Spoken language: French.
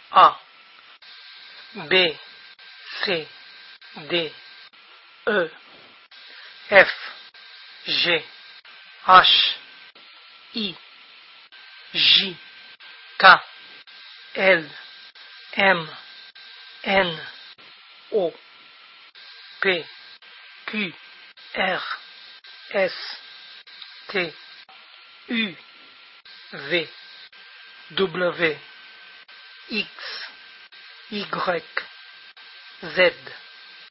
A, B, C, D, E, F, G, H, I, J, K, L, M, N, O, P, Q, R, S, T, U, V, W, X, Y, Z.